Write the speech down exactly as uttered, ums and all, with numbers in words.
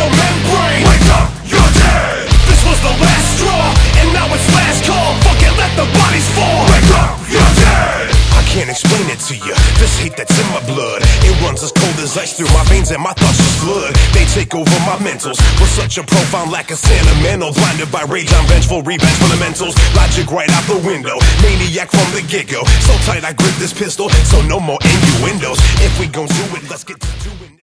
membrane. Wake up, you're dead. This was the last straw, and now it's last call. Fuck it, let the bodies fall. Wake up, you're dead. I can't explain it to you, this hate that's in my blood. It runs as cold as ice through my veins and my thoughts just flood. They take over my mentals with such a profound lack of sentimental. Blinded by rage, I'm vengeful, revenge fundamentals. Logic right out the window, maniac from the get-go. So tight I grip this pistol, so no more innuendos. If we gon' do it, let's get to do it.